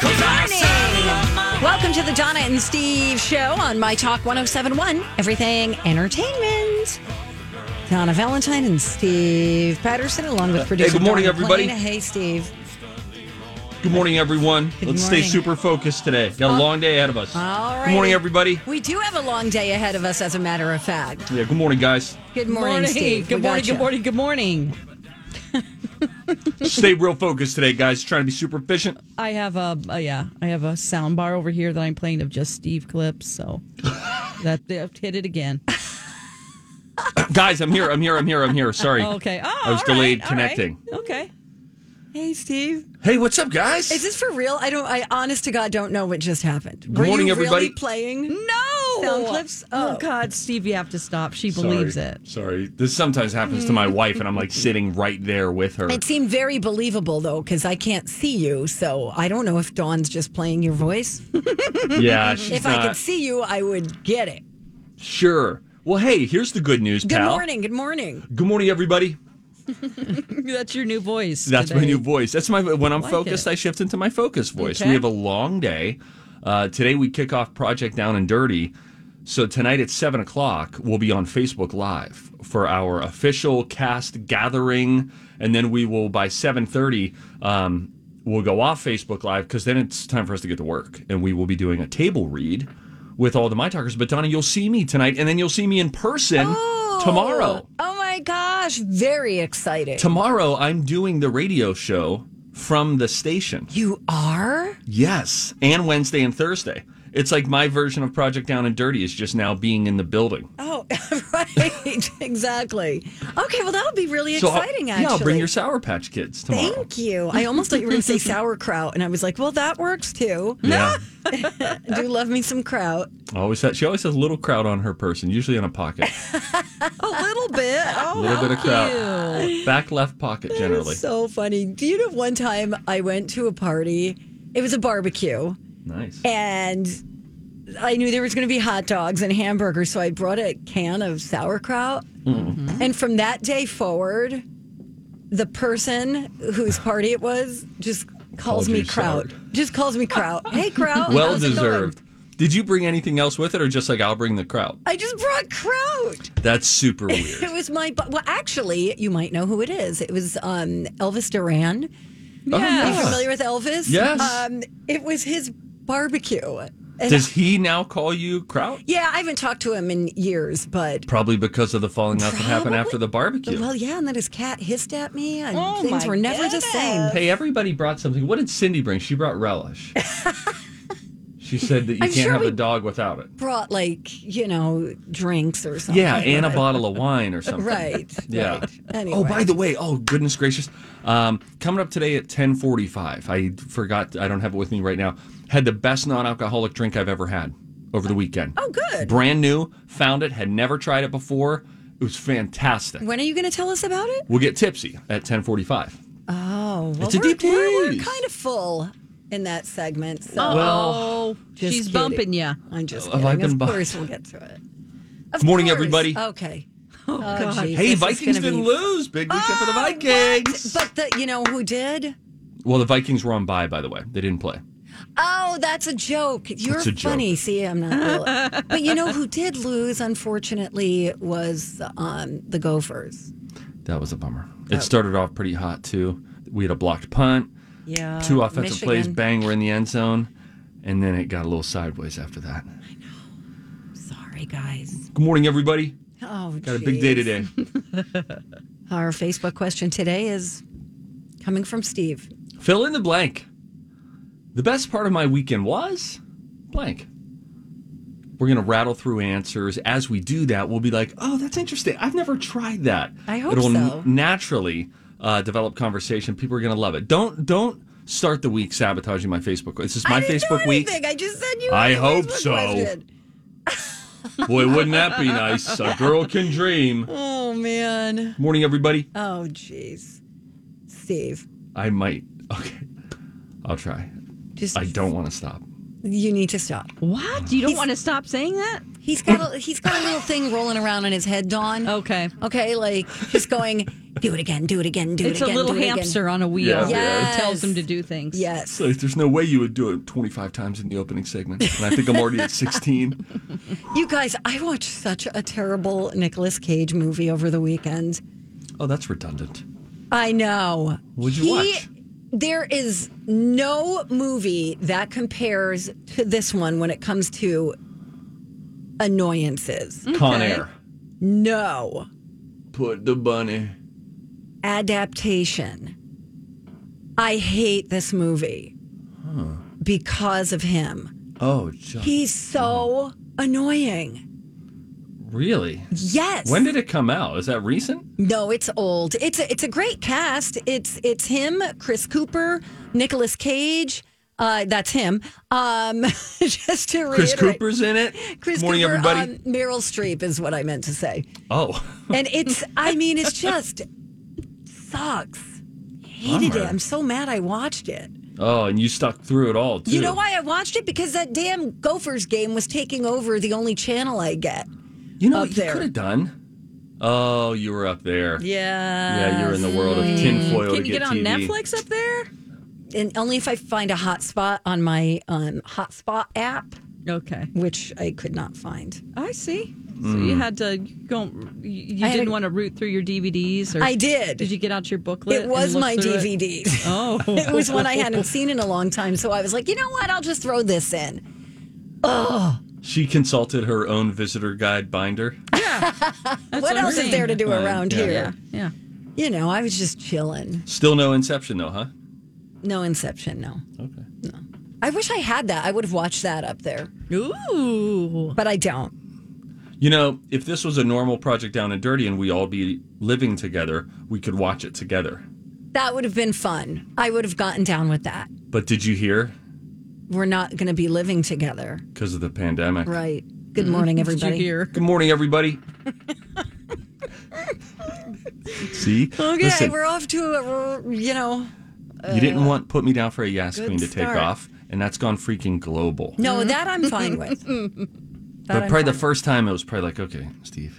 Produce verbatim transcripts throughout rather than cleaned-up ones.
Good morning. Welcome to the Donna and Steve show on My Talk one oh seven point one, Everything Entertainment. Donna Valentine and Steve Patterson, along with producer Hey, good morning, Donna everybody. Plain. Hey, Steve. Good morning, everyone. Good Let's morning. stay super focused today. Got a Uh, long day ahead of us. All right. Good morning, everybody. We do have a long day ahead of us, as a matter of fact. Yeah, good morning, guys. Good morning, Steve. Good We morning, got you. good morning, good morning. Stay real focused today, guys. Trying to be super efficient. I have a, uh, yeah, I have a sound bar over here that I'm playing of just Steve clips, so that that hit it again. Guys, I'm here. I'm here. I'm here. I'm here. Sorry. Okay. Oh, I was all delayed right, all right. connecting. Okay. Hey, Steve. Hey, what's up, guys? Is this for real? I don't. I honest to God don't know what just happened. Good Were morning, you everybody. Really playing? No Sound clips? Oh. Oh. God, Steve, you have to stop. She Sorry. believes it. Sorry. This sometimes happens to my wife, and I'm like sitting right there with her. It seemed very believable though, because I can't see you, so I don't know if Dawn's just playing your voice. Yeah, she's If not. I could see you, I would get it. Sure. Well, hey, here's the good news, Good pal. morning. Good morning. Good morning, everybody. That's your new voice. That's today. my new voice. That's my when I'm like focused, it. I shift into my focus voice. Okay. We have a long day. Uh, today we kick off Project Down and Dirty. So tonight at seven o'clock, we'll be on Facebook Live for our official cast gathering, and then we will by seven thirty. Um, we'll go off Facebook Live because then it's time for us to get to work, and we will be doing a table read with all the My Talkers. But Donna, you'll see me tonight, and then you'll see me in person tomorrow. Oh my gosh. Very exciting. Tomorrow, I'm doing the radio show from the station. You are? Yes, and Wednesday and Thursday. It's like my version of Project Down and Dirty is just now being in the building. Oh, right. Exactly. Okay, well, that'll be really So I'll- exciting, actually. Yeah, I'll bring your Sour Patch Kids tomorrow. Thank you. I almost thought you were going to say sauerkraut, and I was like, well, that works too. Yeah, I do love me some kraut. always has, she always has a little kraut on her person, usually in a pocket. A little bit. Oh, A little how bit of kraut. cute. Back left pocket, generally. So funny. Do you know one time I went to a party? It was a barbecue, Nice. and I knew there was going to be hot dogs and hamburgers, so I brought a can of sauerkraut. Mm-hmm. And from that day forward, the person whose party it was just calls Called me you kraut. sour. Just calls me kraut. Hey, kraut. Well how's it going? deserved. Did you bring anything else with it, or just like I'll bring the kraut? I just brought kraut. That's super It weird. was my, bu- well, actually, you might know who it is. It was um, Elvis Duran. Oh, Are you yeah. familiar with Elvis? Yes. Um, it was his barbecue. And Does he now call you kraut? yeah, I haven't talked to him in years, but Probably because of the falling out that happened Probably. after the barbecue. well, yeah, and then his cat hissed at me, and Oh, things my were never the goodness. same. Hey, everybody brought something. What did Cindy bring? She brought relish. She said that you I'm can't sure have we- a dog without it. Brought like you know drinks or something. Yeah, and a bottle of wine or something. Right. Yeah. Right. Anyway. Oh, by the way, oh goodness gracious, um, coming up today at ten forty-five. I forgot. I don't have it with me right now. Had the best non-alcoholic drink I've ever had over the weekend. Oh, good. Brand new. Found it. Had never tried it before. It was fantastic. When are you going to tell us about it? We'll get tipsy at ten forty-five. Oh, well, It's a we're, deep we're, we're tease. kind of full in that segment. So Oh, Just she's kidding. bumping you. I'm just Have I kidding. been Of bu- course, we'll get to it. Of Good morning, course. everybody. Okay. Oh, God. geez, Hey, this is Vikings gonna didn't be- lose. Big weekend for the Oh, Vikings. what? But the, you know who did? Well, the Vikings were on bye, by the way. They didn't play. Oh, that's a joke. You're It's a joke. funny. See, I'm not real. But you know who did lose, unfortunately, was um, the Gophers. That was a bummer. It started off pretty hot, too. We had a blocked punt. Yeah. Two offensive plays, Michigan. bang, we're in the end zone. And then it got a little sideways after that. Sorry, guys. Good morning, everybody. Oh, Got a big day geez. today. Our Facebook question today is coming from Steve. Fill in the blank. The best part of my weekend was blank. We're going to rattle through answers. As we do that, we'll be like, oh, that's interesting. I've never tried that. I hope It'll so. n- naturally uh, develop conversation. People are going to love it. Don't don't start the week sabotaging my Facebook. This is my I didn't Facebook do week. anything. I just said you. I had a hope Facebook so. question. Boy, wouldn't that be nice? A girl can dream. Oh man. Morning, everybody. Oh jeez. Steve, I might. Okay. I'll try. just I don't want to stop. You need to stop. What? You don't He's- want to stop saying that? He's got a, he's got a little thing rolling around in his head, Dawn. Okay. Okay, like just going. Do it again, do it again, do It's it a again. little do it hamster again. on a wheel. Yeah. Yes. It tells him to do things. Yes. So there's no way you would do it twenty-five times in the opening segment. And I think I'm already at sixteen. You guys, I watched such a terrible Nicolas Cage movie over the weekend. Oh, that's redundant. I know. What'd you He- watch? There is no movie that compares to this one when it comes to annoyances. Con Okay. Air. No. Put the bunny. Adaptation. I hate this movie because of him. Oh, just, He's so annoying. really? Yes. When did it come out? Is that recent? No, it's old. It's a, it's a great cast. It's it's him, Chris Cooper, Nicolas Cage. Uh, that's him. Um, just to reiterate, Chris Cooper's in it. Chris Good morning, Cooper, everybody. um, Meryl Streep is what I meant to say. oh. And it's, I mean, it's just sucks. Hated Bummer. it. I'm so mad I watched it. Oh, and you stuck through it all, too. You know why I watched it? Because that damn Gophers game was taking over the only channel I get. You know up what you there. could have done? Oh, you were up there. Yeah. Yeah, you're in the world of tinfoil to Can you get get on T V. Netflix up there? And only if I find a hotspot on my um, hotspot app, Okay. which I could not find. I see. So Mm. you had to go. You, you I had didn't to- want to root through your D V Ds, or I did. Did you get out your booklet? It was and look my through D V it? Ds. Oh, It was one I hadn't seen in a long time. So I was like, you know what? I'll just throw this in. She consulted her own visitor guide binder. Yeah. That's What I'm else is saying. there to do Right, around yeah. here? Yeah, yeah. You know, I was just chilling. Still no Inception, though, huh? No Inception, no. Okay. I wish I had that. I would have watched that up there, Ooh. but I don't. You know, if this was a normal Project Down and Dirty and we all be living together, we could watch it together. That would have been fun. I would have gotten down with that. But did you hear? We're not going to be living together. Because of the pandemic. Right. Good morning, Did everybody. you hear? Good morning, everybody. See? Okay, Listen, we're off to a, you know. you didn't want Put Me Down for a Yes good Queen to take start. off, and that's gone freaking global. No, that I'm fine with. That But I'm probably the fine first time it was probably like, okay, Steve.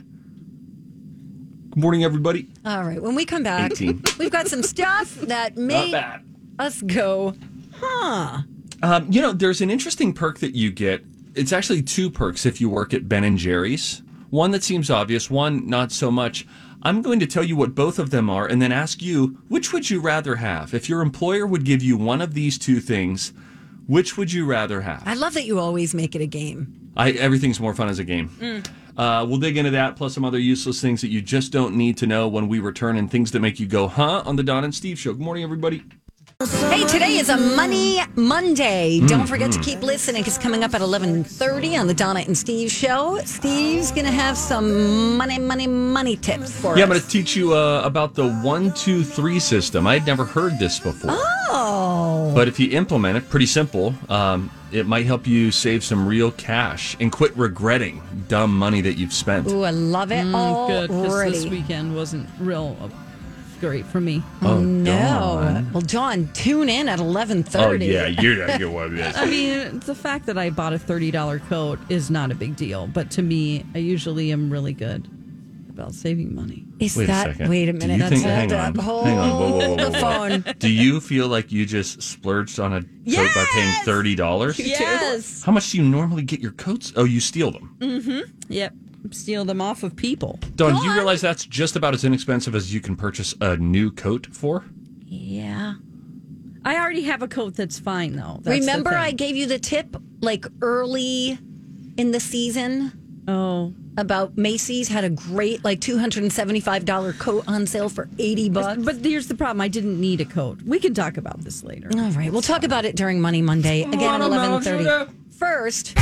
Good morning, everybody. with. All right. When we come back, eighteen. we've got some stuff that Not made bad. us go, huh? Um, you know, there's an interesting perk that you get. It's actually two perks if you work at Ben and Jerry's. One that seems obvious, one not so much. I'm going to tell you what both of them are and then ask you, which would you rather have? If your employer would give you one of these two things, which would you rather have? I love that you always make it a game. I, everything's more fun as a game. Uh, we'll dig into that, plus some other useless things that you just don't need to know when we return, and things that make you go, huh, on the Don and Steve Show. Good morning, everybody. Hey, today is a Money Monday. Don't forget to keep listening because coming up at eleven thirty on the Donna and Steve Show, Steve's going to have some money, money, money tips for Yeah, I'm us. going to teach you uh, about the one, two, three system. I had never heard this before. Oh. But if you implement it, pretty simple, um, it might help you save some real cash and quit regretting dumb money that you've spent. Ooh, I love it Mm, good, because already. this weekend wasn't real uh, great for me. Oh, No. Dawn. Well, John, tune in at eleven Oh, thirty. yeah, you're not going to want this. I mean, the fact that I bought a thirty dollars coat is not a big deal, but to me, I usually am really good about saving money. Is Wait a that, second. wait a Do minute. you think- Hold hang up, on, hold hang on. Whoa, whoa, whoa, the whoa, whoa. phone. Do you feel like you just splurged on a coat by paying thirty dollars? Yes. How much do you normally get your coats? Oh, you steal them. Yep. Steal them off of people. Don, do you realize that's just about as inexpensive as you can purchase a new coat for? Yeah. I already have a coat that's fine, though. That's the Remember, thing. I gave you the tip like early in the season Oh. about Macy's had a great like two hundred seventy-five dollars coat on sale for eighty bucks. But here's the problem. I didn't need a coat. We can talk about this later. All right, we'll talk about it during Money Monday again at eleven thirty. First,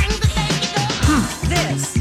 this.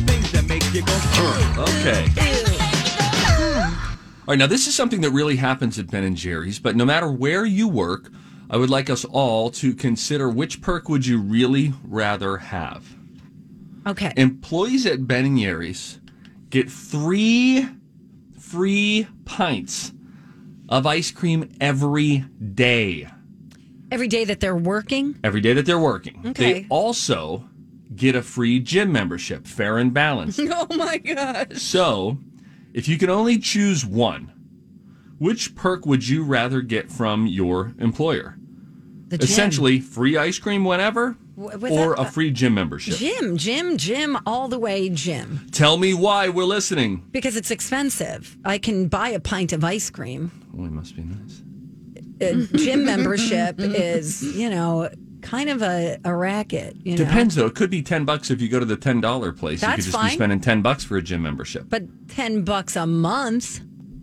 Okay. All right, now this is something that really happens at Ben and Jerry's, but no matter where you work, I would like us all to consider which perk would you really rather have. Okay. Employees at Ben and Jerry's get three free pints of ice cream every day. Every day that they're working. Every day that they're working. Okay. They also get a free gym membership, fair and balanced. Oh, my gosh. So, if you can only choose one, which perk would you rather get from your employer? The gym. Essentially, free ice cream whenever, W- with or that- a free gym membership. Gym, gym, gym, all the way gym. Tell me why we're listening. Because it's expensive. I can buy a pint of ice cream. Oh, it must be nice. A gym membership is, you know, kind of a, a racket. You know? Depends, though. It could be ten bucks if you go to the ten dollar place. you That's could just fine. be spending ten bucks for a gym membership. But ten bucks a month.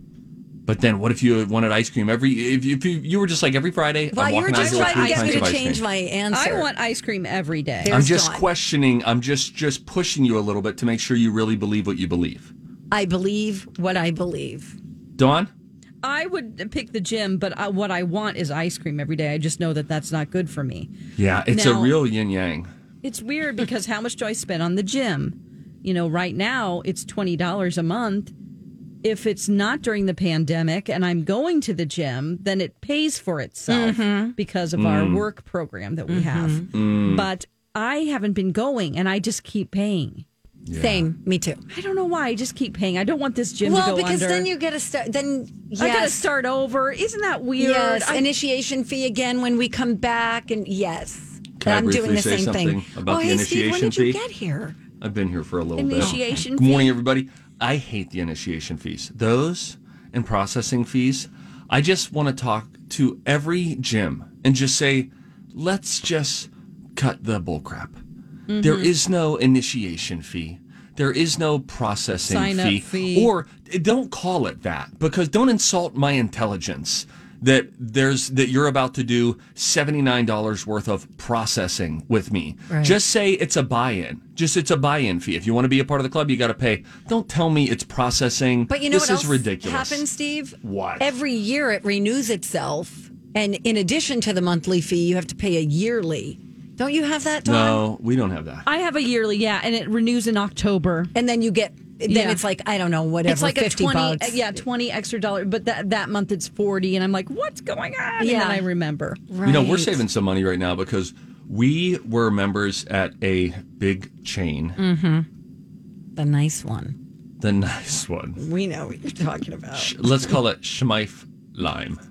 But then what if you wanted ice cream every, if you, if you, you were just like every Friday, Well, I'm you were walking out just here with trying to three get me pints of to ice change cream. my answer. I want ice cream every day. There- I'm There's just Dawn. questioning, I'm just, just pushing you a little bit to make sure you really believe what you believe. I believe what I believe. Dawn? I would pick the gym, but I, what I want is ice cream every day. I just know that that's not good for me. Yeah, it's Now- a real yin yang. It's weird because how much do I spend on the gym? You know, right now it's twenty dollars a month. If it's not during the pandemic and I'm going to the gym, then it pays for itself because of our work program that we have. But I haven't been going and I just keep paying. Same, me too. I don't know why. I just keep paying. I don't want this gym Well, to go because under. then you get to start. Then yes, I got to start over. Isn't that weird? yes, I- initiation fee again when we come back, and yes, Can I I'm briefly doing the say same thing. something about oh, the hey, Steve, when initiation did you fee? get here? I've been here for a little Initiation bit. Good morning, fee? everybody. I hate the initiation fees. Those and processing fees. I just want to talk to every gym and just say, let's just cut the bull crap. Mm-hmm. There is no initiation fee. There is no processing Sign-up fee. fee. Or don't call it that, because don't insult my intelligence that there's that you're about to do seventy-nine dollars worth of processing with me. Right. Just say it's a buy-in. Just it's a buy-in fee. If you want to be a part of the club, you got to pay. Don't tell me it's processing. But you know this what is else ridiculous. happens, Steve? What? Every year it renews itself, and in addition to the monthly fee, you have to pay a yearly. Don't you have that, Dawn? No, we don't have that. I have a yearly, yeah, and it renews in October. And then you get. Then Yeah. it's like I don't know, whatever. It's like fifty a twenty, bucks. yeah, twenty extra dollars. But that that month it's forty, and I'm like, what's going on? Yeah. And then I remember. Right. You know, we're saving some money right now because we were members at a big chain, Mm. the nice one. the nice one. We know what you're talking about. Let's call it Schmeif Lime.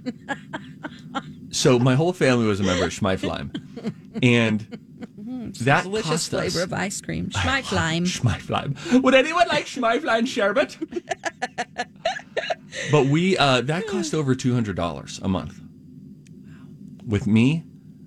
So my whole family was a member of Schmeif Lime, and that Delicious cost flavor us of ice cream. Schmeif lime. Schmeif Lime. Would anyone like Schmeif Lime sherbet? But we uh, that cost over two hundred dollars a month. With me,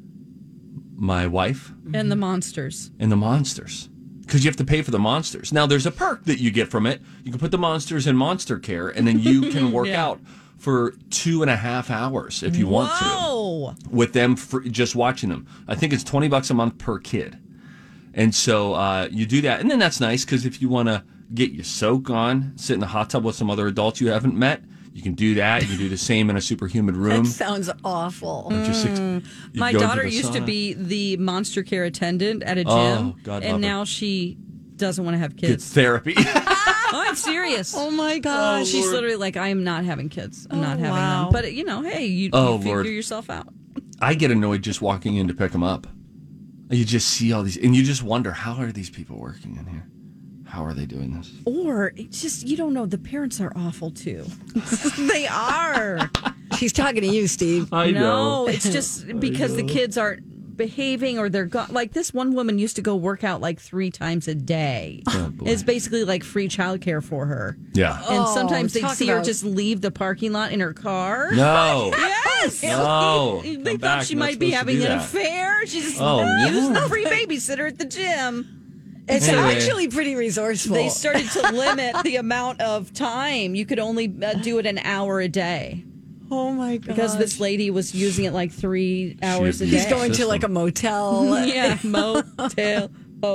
my wife, And the monsters. and the monsters. Because you have to pay for the monsters. Now, there's a perk that you get from it. You can put the monsters in Monster Care, and then you can work Yeah. out for two and a half hours if you want to Whoa. with them for just watching them. I think it's twenty bucks a month per kid. And so uh, you do that. And then that's nice because if you want to get your soak on, sit in the hot tub with some other adults you haven't met, you can do that. You can do the same in a super humid room. That sounds awful. Just ex- you My go into daughter the used to sauna. be the monster care attendant at a gym. Oh, God love her. and now she doesn't want to have Get kids. therapy. Oh, I'm serious. Oh my gosh. She's Lord. literally like, I am not having kids. I'm Oh, not having wow. them. But, you know, hey, you, Oh, you figure Lord. yourself out. I get annoyed just walking in to pick them up. You just see all these, and you just wonder, how are these people working in here? How are they doing this? Or it's just, you don't know, the parents are awful too. They are. She's talking to you, Steve. I No, it's just because the kids aren't behaving or they're go- like this one woman used to go work out like three times a day. Oh, boy. It's basically like free childcare for her. Yeah. And Oh, sometimes they talk see her about- just leave the parking lot in her car. No. Yes. No. They Come thought back. she You're not might be supposed to having do an that. affair. She's Oh, used Lord. the free babysitter at the gym. It's Anyway. actually pretty resourceful. They started to limit the amount of time. You could only uh, do it an hour a day. oh my god. Because this lady was using it like three hours a abused day. He's going to System. like a motel. Yeah, motel,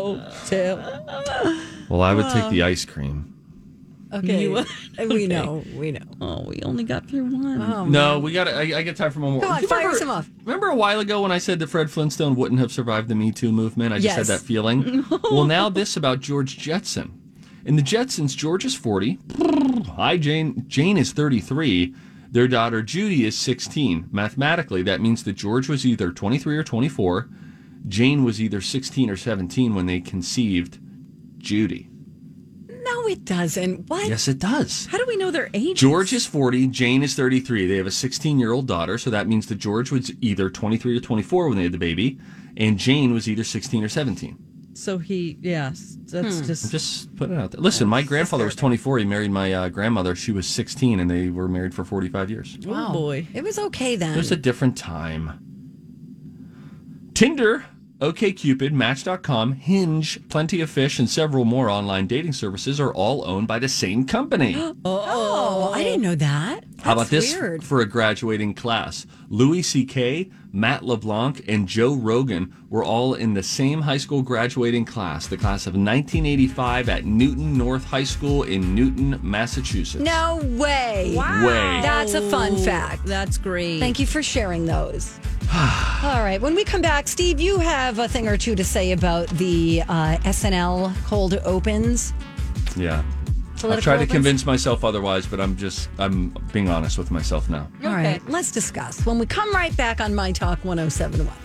hotel. Well, I would take the ice cream. Okay. You- We know. We know. Oh, we only got through one. Oh, No, we got. to I, I get time for one more. Come on, You fire remember, some off. Remember a while ago when I said that Fred Flintstone wouldn't have survived the Me Too movement? I just Yes. had that feeling. Well, now this about George Jetson. In the Jetsons, George is forty. Hi, Jane. Jane is thirty-three. Their daughter Judy is sixteen. Mathematically, that means that George was either twenty-three or twenty-four. Jane was either sixteen or seventeen when they conceived Judy. No, it doesn't. What? Yes, it does. How do we know their ages? George is forty. Jane is thirty-three. They have a sixteen-year-old daughter, so that means that George was either twenty-three or twenty-four when they had the baby, and Jane was either sixteen or seventeen. So he, yes, that's Hmm. just... I'm just putting it out there. Listen, my grandfather was twenty-four. He married my uh, grandmother. She was sixteen, and they were married for forty-five years. Oh, boy. It was okay then. It was a different time. Tinder, OkCupid, Match dot com, Hinge, Plenty of Fish, and several more online dating services are all owned by the same company. Oh, I didn't know that. How about That's this weird. for a graduating class? Louis C K, Matt LeBlanc, and Joe Rogan were all in the same high school graduating class, the class of nineteen eighty-five at Newton North High School in Newton, Massachusetts. No way. Wow. Way. That's a fun fact. That's great. Thank you for sharing those. All right. When we come back, Steve, you have a thing or two to say about the uh, S N L cold opens. Yeah. Political I've tried to opens? convince myself otherwise, but I'm just, I'm being honest with myself now. All right. Let's discuss when we come right back on My Talk one oh seven one.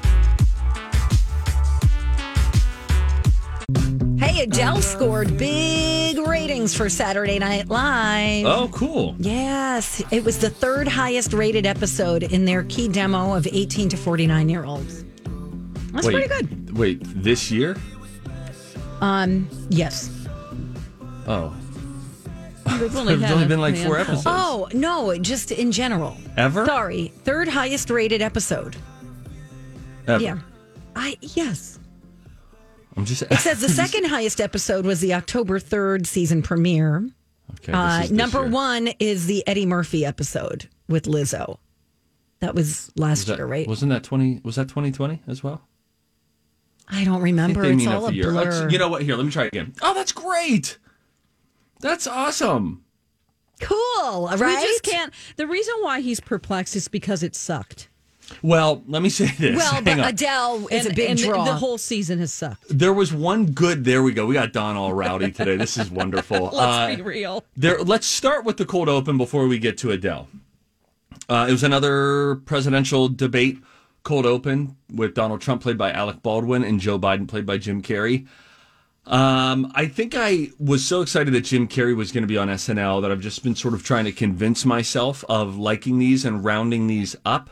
Hey, Adele scored big ratings for Saturday Night Live. Oh, cool. Yes, it was the third highest rated episode in their key demo of eighteen to forty-nine year olds. That's wait, pretty good. Wait, this year? Um, yes. Oh. They've only, There's had only a been like four handful. episodes. Oh, no, just in general. Ever? Sorry, third highest rated episode. Ever. Yeah. I yes. I'm just. It says the second highest episode was the October third season premiere. Okay, this Uh, is this number year. one is the Eddie Murphy episode with Lizzo. That was last Was that- year, right? Wasn't that twenty? Was that twenty twenty as well? I don't I think remember. they It's mean all of a the year. blur. Let's- you know what? Here, let me try again. Oh, that's great. That's awesome. Cool, right? We just can't. The reason why he's perplexed is because it sucked. Well, let me say this. Well, Hang but on. Adele is and, a big and draw. The whole season has sucked. There was one good. There we go. We got Don all rowdy today. This is wonderful. Let's Uh, be real. There. Let's start with the cold open before we get to Adele. Uh, it was another presidential debate cold open with Donald Trump played by Alec Baldwin and Joe Biden played by Jim Carrey. Um, I think I was so excited that Jim Carrey was going to be on S N L that I've just been sort of trying to convince myself of liking these and rounding these up.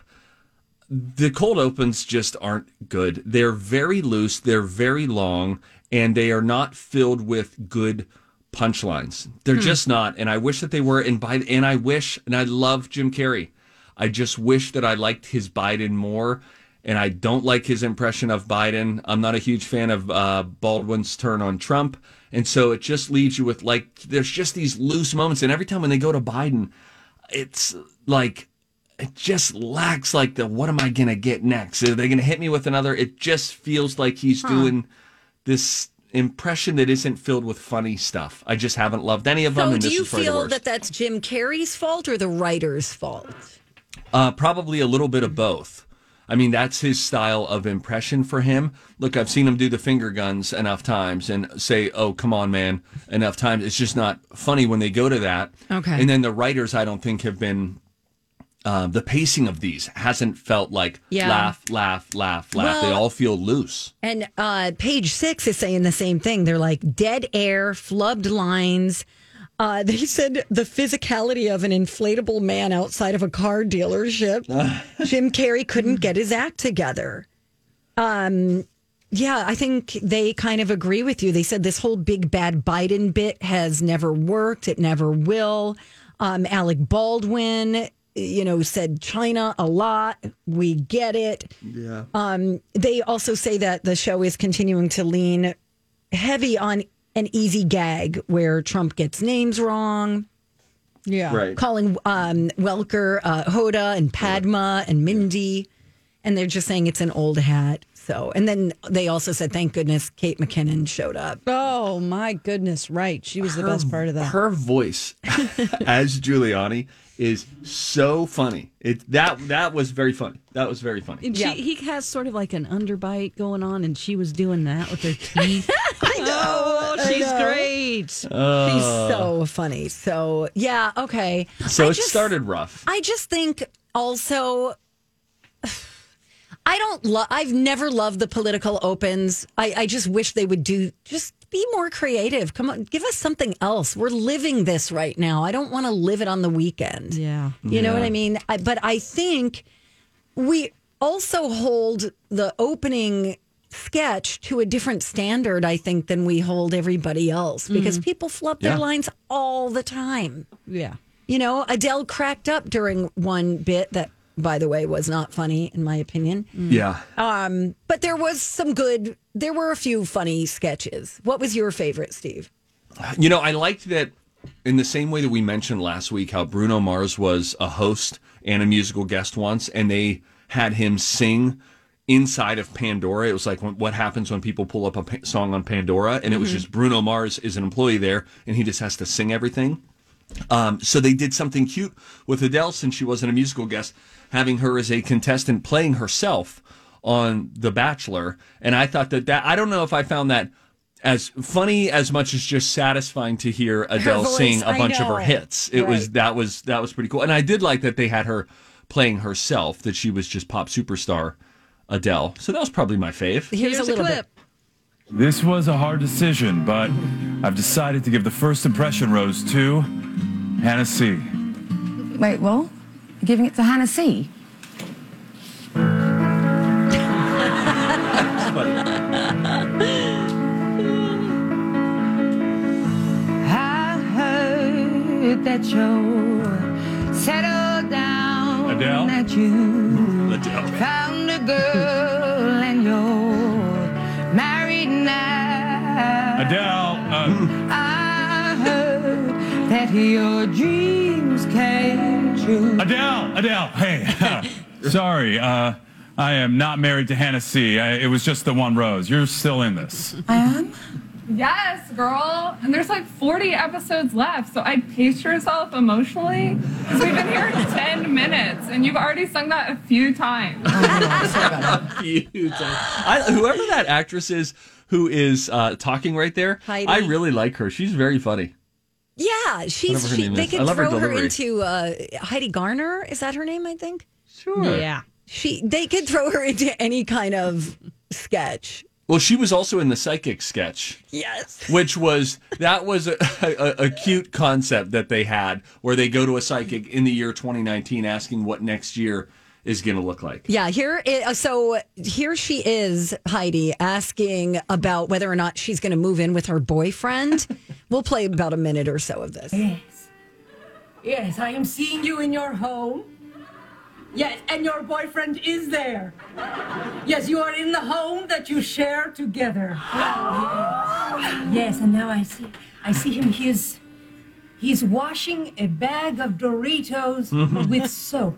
The cold opens just aren't good. They're very loose, they're very long, and they are not filled with good punchlines. They're just not, and I wish that they were. And by and I wish, and I love Jim Carrey. I just wish that I liked his Biden more, and I don't like his impression of Biden. I'm not a huge fan of uh, Baldwin's turn on Trump, and so it just leaves you with like there's just these loose moments, and every time when they go to Biden, it's like. It just lacks like the what am I gonna get next? Are they gonna hit me with another? It just feels like he's doing this impression that isn't filled with funny stuff. I just haven't loved any of them, so and do this you is probably the feel worst. that that's Jim Carrey's fault or the writer's fault? Uh, probably a little bit of both. I mean, that's his style of impression for him. Look, I've seen him do the finger guns enough times and say, oh, come on, man, enough times. It's just not funny when they go to that. Okay. And then the writers, I don't think, have been... Uh, the pacing of these hasn't felt like Yeah. laugh, laugh, laugh, laugh. Well- they all feel loose. And uh, page six is saying the same thing. They're like dead air, flubbed lines. Uh, they said the physicality of an inflatable man outside of a car dealership. Jim Carrey couldn't get his act together. Um, yeah, I think they kind of agree with you. They said this whole big bad Biden bit has never worked. It never will. Um, Alec Baldwin, you know, said China a lot. We get it. Yeah. Um, they also say that the show is continuing to lean heavy on an easy gag where Trump gets names wrong, Yeah. Right. calling um, Welker uh, Hoda and Padma and Mindy. And they're just saying it's an old hat. So, and then they also said, thank goodness Kate McKinnon showed up. Oh my goodness! Right, she was the best part of that. Her voice as Giuliani is so funny. It that that was very funny. That was very funny. And Yeah. she, he has sort of like an underbite going on, and she was doing that with her teeth. I know. Oh, I she's know. great. She's so funny. So, yeah, okay. So I it just- started rough. I just think also, I don't love, I've never loved the political opens. I, I just wish they would do just be more creative. Come on, give us something else. We're living this right now. I don't want to live it on the weekend. Yeah. You Yeah. know what I mean? I, but I think we also hold the opening sketch to a different standard, I think, than we hold everybody else because people flub their Yeah. lines all the time. Yeah. You know, Adele cracked up during one bit that, by the way, was not funny, in my opinion. Yeah. Um, but there was some good, there were a few funny sketches. What was your favorite, Steve? You know, I liked that in the same way that we mentioned last week how Bruno Mars was a host and a musical guest once, and they had him sing inside of Pandora. It was like when, what happens when people pull up a pa- song on Pandora, and it was just Bruno Mars is an employee there, and he just has to sing everything. Um, so they did something cute with Adele since she wasn't a musical guest, having her as a contestant playing herself on The Bachelor. And I thought that that, I don't know if I found that as funny as much as just satisfying to hear Adele voice, sing a I bunch of her know. hits. It was, Right. that was, that was pretty cool. And I did like that they had her playing herself, that she was just pop superstar Adele. So that was probably my fave. Here's, Here's a a little clip. bit. This was a hard decision, but I've decided to give the first impression rose to Hannah C. Wait, what? You're giving it to Hannah C? I heard that you settled down. Adele? That you Adele. found a girl and you're married now. Adele, uh, I heard that your dreams came true. Adele, Adele, hey, sorry, uh, I am not married to Hannah C. I, it was just the one rose. You're still in this. I am? Yes, girl. And there's like forty episodes left, so I'd pace yourself emotionally. Because we've been here ten minutes, and you've already sung that a few times. Huge. I, whoever that actress is who is uh, talking right there, Heidi. I really like her. She's very funny. Yeah, she's. Whatever her She, name they is. could I love her throw her, delivery. into uh, Heidi Garner. Is that her name? I think. Sure. Yeah. She. They could throw her into any kind of sketch. Well, she was also in the Psychic sketch, Yes. which was that was a, a, a cute concept that they had, where they go to a psychic in the year twenty nineteen, asking what next year is going to look like. Yeah. Here. i- So here she is, Heidi, asking about whether or not she's going to move in with her boyfriend. We'll play about a minute or so of this. Yes. Yes, I am seeing you in your home. Yes, and your boyfriend is there. Yes, you are in the home that you share together. Yes, yes, and now I see I see him. He is he's washing a bag of Doritos with soap.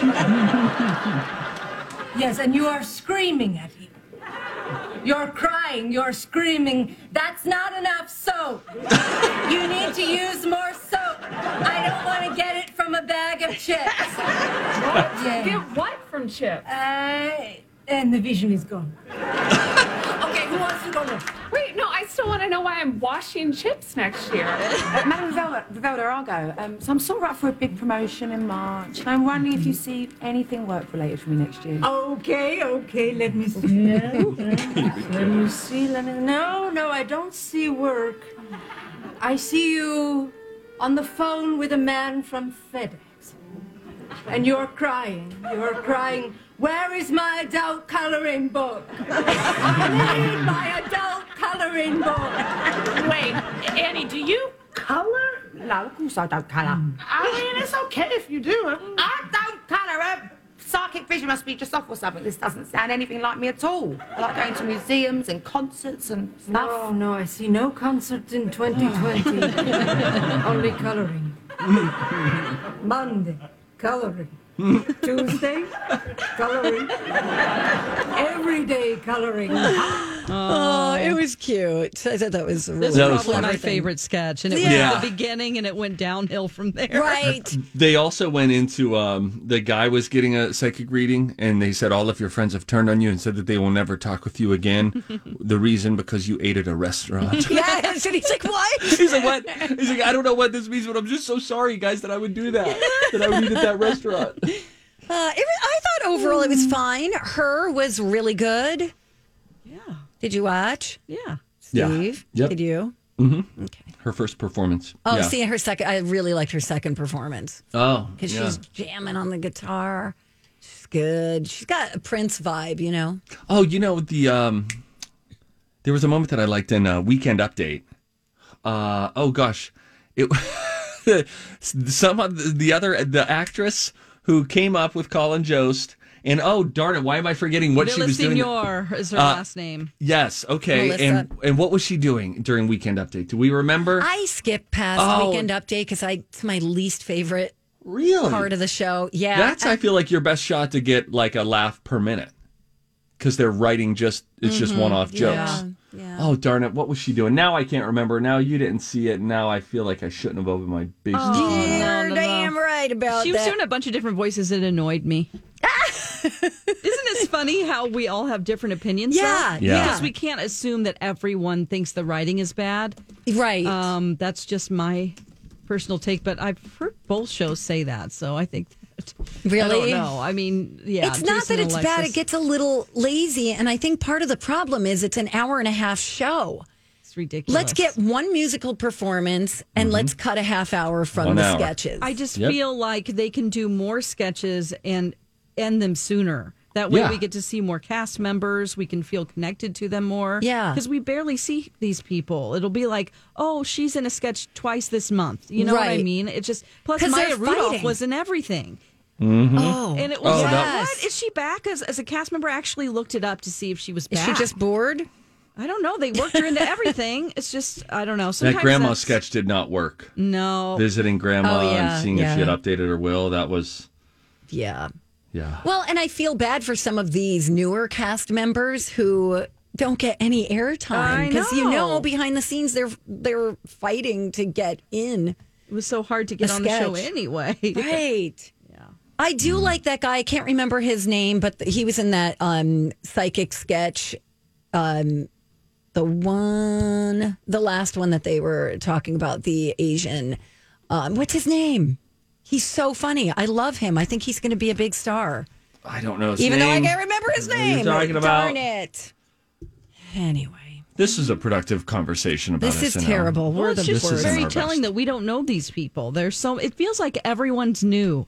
Yes, and you are screaming at him. You're crying, you're screaming, that's not enough soap. You need to use more soap. I don't want to get it from a bag of chips. Yeah. Get what from Chip? Uh, and the vision is gone. Okay, who wants to go next? Wait, no, I still want to know why I'm washing chips next year. Uh, Madam Vivalda, Vivalda, I'll go. Um, so I'm sort of up for a big promotion in March, and I'm wondering if you see anything work-related for me next year. Okay, okay, let me see. Let me see, let me... No, no, I don't see work. I see you on the phone with a man from FedEx. And you're crying, you're crying, where is my adult coloring book? I need my adult coloring book. Wait, Annie, do you color? No, of course I don't colour. I mean, it's okay if you do. I don't colour. Um, psychic vision must be just off or something. This doesn't sound anything like me at all. I like going to museums and concerts and stuff. No, no, I see no concert in twenty twenty. Only coloring. Monday, coloring. Tuesday, coloring. Every day, coloring. Oh, it was cute. I thought that was really This That is was probably fun. my thing. favorite sketch, and it Yeah. was the beginning, and it went downhill from there. Right. They also went into um, the guy was getting a psychic reading, and they said all of your friends have turned on you and said that they will never talk with you again. The reason because you ate at a restaurant. Yes. And he's like, what? He's like, what? He's like, I don't know what this means, but I'm just so sorry, guys, that I would do that. That I would eat at that restaurant. Uh, it was, I thought overall it was fine. Her was really good. Yeah. Did you watch? Yeah. Steve, Yeah. Yep. did you? Mm-hmm. Okay. Her first performance. Oh, yeah. see, her second, I really liked her second performance. Oh, Because yeah. she's jamming on the guitar. She's good. She's got a Prince vibe, you know? Oh, you know, the um, there was a moment that I liked in uh, Weekend Update. Uh, oh, gosh. It some of the other, the actress who came up with Colin Jost. And oh darn it! Why am I forgetting what she was doing? Villaseñor is her Uh, last name. Yes, okay. Melissa. And and what was she doing during Weekend Update? Do we remember? I skipped past Oh. Weekend Update because I it's my least favorite Really? part of the show. Yeah. That's I feel like your best shot to get like a laugh per minute because they're writing just it's just one off jokes. Yeah, yeah. Oh darn it! What was she doing? Now I can't remember. Now you didn't see it. Now I feel like I shouldn't have opened my big. Oh, You're no, no, no. damn right about She was that. doing a bunch of different voices that annoyed me. Isn't it funny how we all have different opinions? Yeah, though? yeah. Because we can't assume that everyone thinks the writing is bad. Right. Um, that's just my personal take, but I've heard both shows say that, so I think that. Really? I don't know. I mean, yeah. It's not Jason that it's and bad. Alexis, It gets a little lazy. And I think part of the problem is it's an hour and a half show. It's ridiculous. Let's get one musical performance and let's cut a half hour from One the hour. sketches. I just Yep. feel like they can do more sketches and end them sooner. That way Yeah. we get to see more cast members. We can feel connected to them more. Yeah. Because we barely see these people. It'll be like, oh, she's in a sketch twice this month. You know what I Right. mean? It just, plus 'Cause Maya they're Rudolph fighting. was in everything. oh. And it was Oh, like, that- what? Is she back as, as a cast member? I actually looked it up to see if she was Is back. she just bored? I don't know. They worked her into everything. It's just, I don't know. Sometimes that grandma that's- sketch did not work. No. Visiting grandma Oh, yeah, and seeing if she yeah. had updated her will. That was Yeah. yeah. Well, and I feel bad for some of these newer cast members who don't get any airtime I because you know. know behind the scenes they're they're fighting to get in. It was so hard to get A on the show sketch. anyway. Right. Yeah. I do like that guy. I can't remember his name, but th- he was in that um, psychic sketch. Um, the one, the last one that they were talking about, the Asian. Um, what's his name? He's so funny. I love him. I think he's going to be a big star. I don't know his Even though I name. can't remember his What are you name. talking about? Darn it. Anyway, This is a productive conversation about this is S N L. terrible. We're Well, the it's just This isn't very our telling best. that we don't know these people. There's so it feels like everyone's new.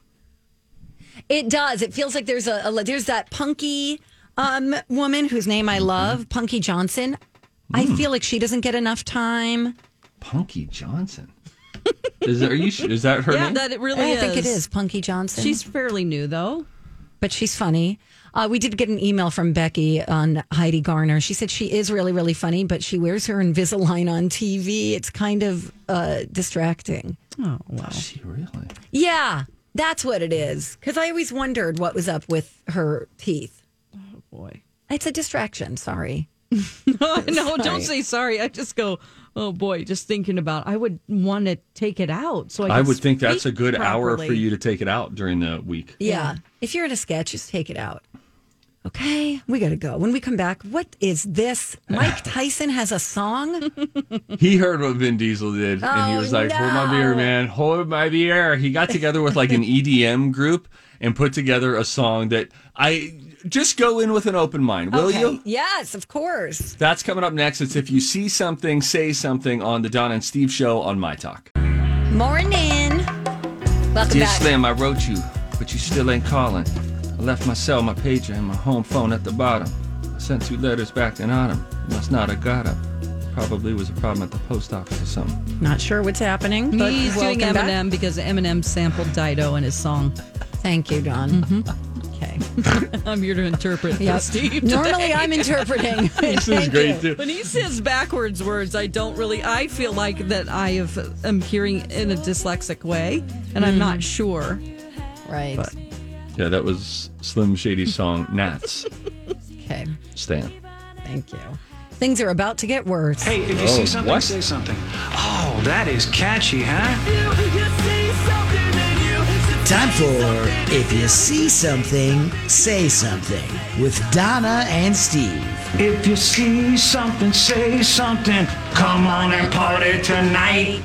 It does. It feels like there's a, a there's that punky um, woman whose name I love, Punky Johnson. I feel like she doesn't get enough time. Punky Johnson. Is that, are you? Is that her yeah, name? that it really I is. think it is Punky Johnson. She's fairly new though. but she's funny. Uh, we did get an email from Becky on Heidi Garner. She said she is really, really funny, but she wears her Invisalign on T V. It's kind of uh, distracting. Oh wow. Is she really? Yeah, that's what it is. Because I always wondered what was up with her teeth. Oh boy. It's a distraction. Sorry. no, no, don't say sorry. I just go, oh boy, just thinking about. I would want to take it out. So I, I can would think that's a speak good hour properly. for you to take it out during the week. Yeah. If you're in a sketch, just take it out. Okay, we got to go. When we come back, what is this? Mike Tyson has a song? He heard what Vin Diesel did, and he Oh, was like, "Hold my no. beer, man! Hold my beer." He got together with like an E D M group and put together a song that I just go in with an open mind. Will Okay. you? Yes, of course. That's coming up next. It's If You See Something, Say Something on the Don and Steve Show on My Talk. Morning. Welcome Dear back. Slim, I wrote you, but you still ain't calling. I left my cell, my pager, and my home phone at the bottom. I sent two letters back in autumn. You must not have got them. Probably was a problem at the post office or something. Not sure what's happening, but He's doing welcome back. Eminem because Eminem sampled Dido in his song. Thank you, Don. Okay. I'm here to interpret Yeah. this, Steve. Normally, I'm interpreting. This is great, too. When he says backwards words, I don't really. I feel like that I have am hearing in a dyslexic way, and I'm not sure. Right. But- Yeah, that was Slim Shady's song, Gnats. Okay. Stan. Thank you. Things are about to get worse. Hey, if you Oh, see something, what? say something. Oh, that is catchy, huh? Time for If You See Something, Say Something with Donna and Steve. If you see something, say something. Come on and party tonight.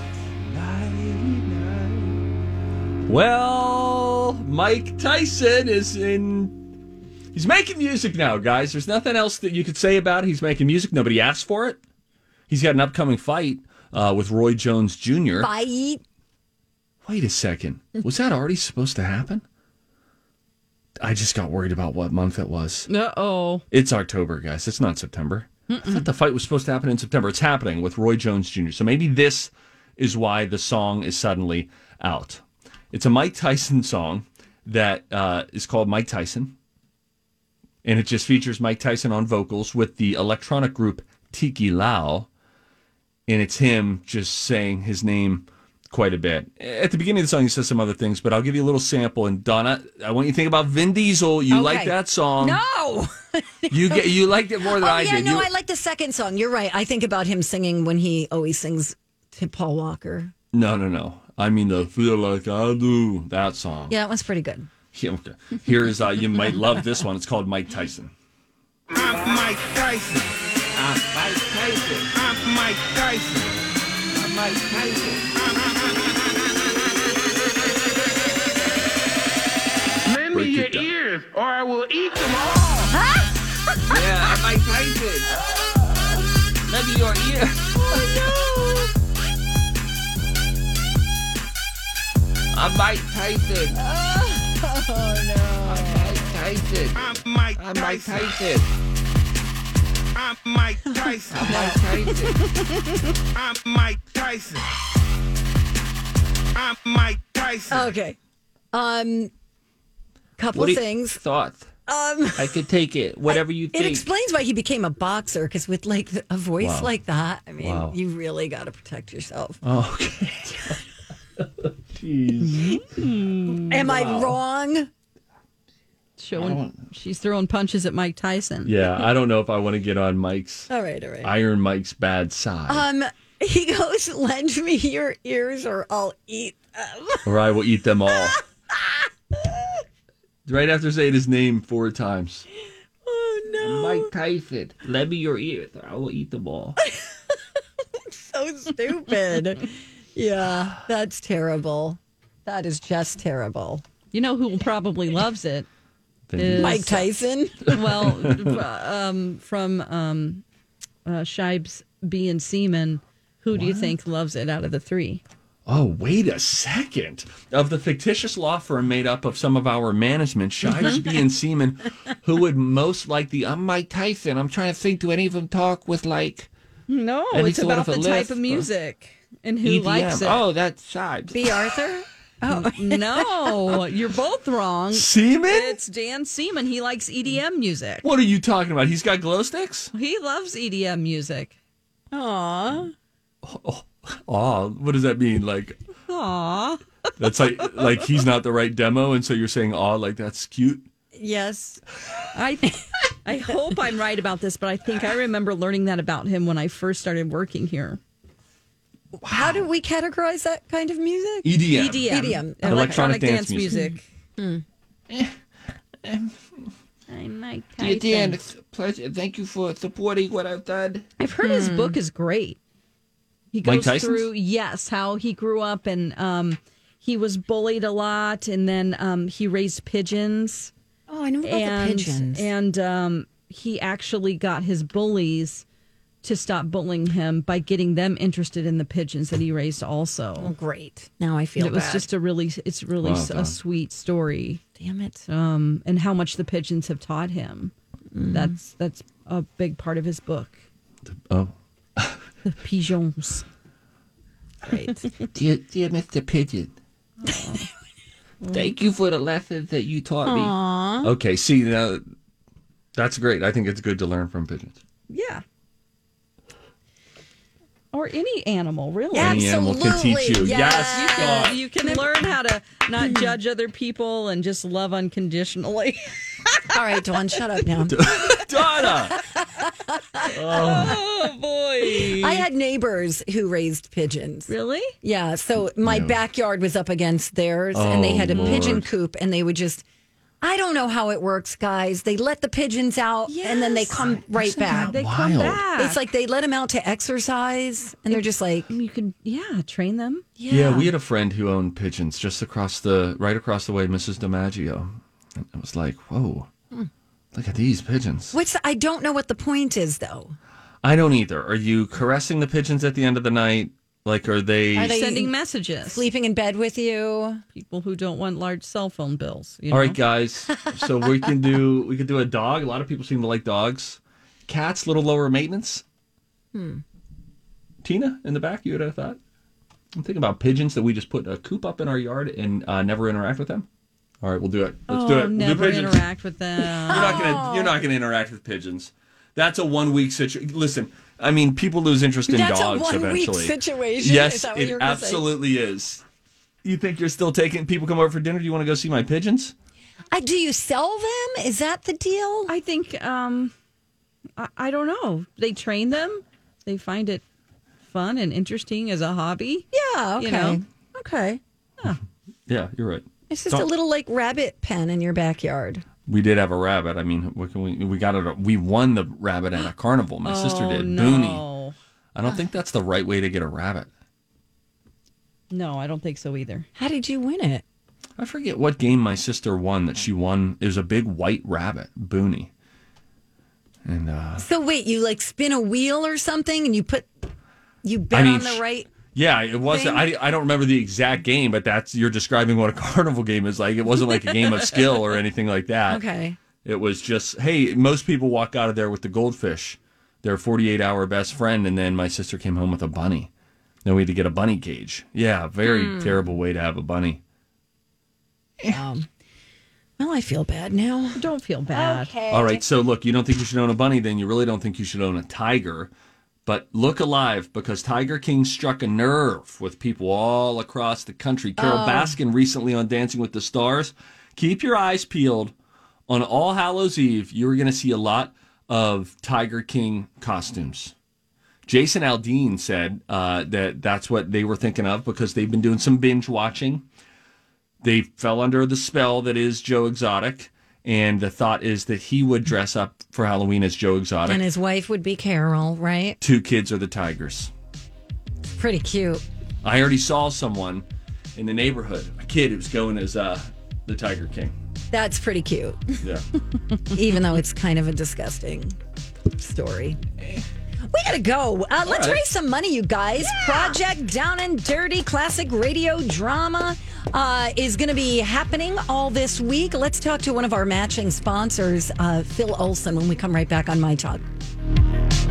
Well, Mike Tyson is in. He's making music now, guys. There's nothing else that you could say about it. He's making music. Nobody asked for it. He's got an upcoming fight uh, with Roy Jones Junior Fight. Wait a second. Was that already supposed to happen? I just got worried about what month it was. Uh-oh. It's October, guys. It's not September. Mm-mm. I thought the fight was supposed to happen in September. It's happening with Roy Jones Junior So maybe this is why the song is suddenly out. It's a Mike Tyson song that uh, is called Mike Tyson. And it just features Mike Tyson on vocals with the electronic group Tiki Lau. And it's him just saying his name quite a bit. At the beginning of the song, he says some other things, but I'll give you a little sample. And Donna, I want you to think about Vin Diesel. You Okay. like that song? No. You get you liked it more than oh, I yeah, did. no, You- I like the second song. You're right. I think about him singing when he always sings to Paul Walker. No, no, no. I mean the Feel Like I Do, that song. Yeah, that was pretty good. Yeah, okay. Here's, uh, you might love this one. It's called Mike Tyson. I'm Mike Tyson. I'm Mike Tyson. I'm Mike Tyson. I'm Mike Tyson. Lend me Break your it down. ears, or I will eat them all. Yeah, I'm Mike Tyson. Lend me your ears. I'm Mike Tyson. Oh, no. I'm Mike Tyson. I'm Mike I'm Mike Tyson. I'm Mike Tyson. I'm Mike Tyson. I'm Mike Tyson. I'm Mike Tyson. Okay. Um, couple What do you- things. Thoughts? Um, I could take it. Whatever you it think. explains why he became a boxer, because with like a voice Wow. like that, I mean, Wow. you really got to protect yourself. Oh, okay. Jeez. Am I wrong? Showing, she's throwing punches at Mike Tyson. Yeah, I don't know if I want to get on Mike's, All right, all right. Iron Mike's bad side. Um, he goes, "Lend me your ears, or I'll eat them." or I will eat them all. Right after saying his name four times. Oh no! Mike Tyson. Lend me your ears, or I will eat them all. So stupid. Yeah, that's terrible. That is just terrible. You know who probably loves it? Is, Mike Tyson. Well, um, from um, uh, Shibes B and Seaman, who do you think loves it out of the three? Oh, wait a second. Of the fictitious law firm made up of some of our management, Shivers B and Seaman, who would most like the I'm Mike Tyson. I'm trying to think, do any of them talk with like No, Any it's sort about of a the type lisp, of uh, music and who E D M? likes it. Oh, that's Shibes. B. Arthur. Oh no, you're both wrong. Seaman? It's Dan Seaman. He likes E D M music. What are you talking about? He's got glow sticks? He loves E D M music. Aw. Oh, what does that mean? Like, Aw. that's like like he's not the right demo, and so you're saying, oh, like that's cute? Yes. I I hope I'm right about this, but I think I remember learning that about him when I first started working here. How do we categorize that kind of music? E D M. E D M. E D M. Electronic, dance, music. Hmm. I like Dear Dan, it's a pleasure. Thank you for supporting what I've done. I've heard his book is great. He Mike goes Tyson's? through, yes, how he grew up and um, he was bullied a lot, and then um, he raised pigeons. Oh, I know about and, the pigeons. And um, he actually got his bullies to stop bullying him by getting them interested in the pigeons that he raised also. Oh, great. Now I feel And it was bad. just a really, it's really Wow, s- Don. a sweet story. Damn it. Um, and how much the pigeons have taught him. Mm. That's that's a big part of his book. Oh. The pigeons. Great. Dear, dear Mister Pigeon, thank you for the lessons that you taught me. Okay, see, now, that's great. I think it's good to learn from pigeons. Yeah. Or any animal, really. Yeah. Any animal can teach you. Absolutely, Yes. You yes. can, you can learn how to not judge other people and just love unconditionally. All right, Dawn, shut up now. Donna! Oh, boy. I had neighbors who raised pigeons. Really? Yeah, so my backyard was up against theirs, and they Oh, had a pigeon Lord. coop, and they would just. I don't know how it works, guys. They let the pigeons out, and then they Yes. come right back. They come Wild. back. It's like they let them out to exercise, and they're just like, you could, yeah, train them. yeah. Yeah, we had a friend who owned pigeons just across the, right across the way, Missus DiMaggio. And it was like, whoa, look at these pigeons. What's I don't know what the point is though. I don't either. Are you caressing the pigeons at the end of the night? Like, are they, Are they sending messages? Sleeping in bed with you? People who don't want large cell phone bills. You All know? right, guys. So we can do we could do a dog. A lot of people seem to like dogs. Cats, little lower maintenance. Hmm. Tina, in the back, you would have thought. I'm thinking about pigeons that we just put a coop up in our yard and uh, never interact with them. All right, we'll do it. Let's oh, do it. We'll never do pigeons. interact with them. You're not gonna. You're not gonna interact with pigeons. That's a one week situation. Listen, I mean, people lose interest in That's dogs a one eventually. week situation. Yes, Is that what it you were gonna absolutely is. You think you're still taking people come over for dinner? Do you want to go see my pigeons? Uh, do you sell them? Is that the deal? I think. Um, I, I don't know. They train them. They find it fun and interesting as a hobby. Yeah. Okay. You know? Okay. Yeah, you're right. It's just Don't- a little like rabbit pen in your backyard. We did have a rabbit. I mean, what can we we got it. We won the rabbit at a carnival. My sister Oh, did. no. Booney. I don't think that's the right way to get a rabbit. No, I don't think so either. How did you win it? I forget what game my sister won that she won. It was a big white rabbit, Booney. And uh, So wait, you like spin a wheel or something, and you put you bet I mean, on the right. yeah, it wasn't. I, I don't remember the exact game, but that's you're describing what a carnival game is like. It wasn't like a game of skill or anything like that. Okay. It was just, hey, most people walk out of there with the goldfish, their forty-eight hour best friend, and then my sister came home with a bunny. Then we had to get a bunny cage. Yeah, very Hmm. terrible way to have a bunny. Um, well, I feel bad now. Don't feel bad. Okay. All right, so look, you don't think you should own a bunny, then you really don't think you should own a tiger. But look alive, because Tiger King struck a nerve with people all across the country. Carol Oh. Baskin recently on Dancing with the Stars. Keep your eyes peeled. On All Hallows Eve, you're going to see a lot of Tiger King costumes. Jason Aldean said uh, that that's what they were thinking of because they've been doing some binge watching. They fell under the spell that is Joe Exotic, and the thought is that he would dress up for Halloween as Joe Exotic. And his wife would be Carol, right? Two kids are the tigers. Pretty cute. I already saw someone in the neighborhood, a kid who's going as uh, the Tiger King. That's pretty cute, Yeah. even though it's kind of a disgusting story. We gotta go. Uh, let's right. raise some money, you guys. Project Down and Dirty classic radio drama uh, is going to be happening all this week. Let's talk to one of our matching sponsors, uh, Phil Olson, when we come right back on My Talk.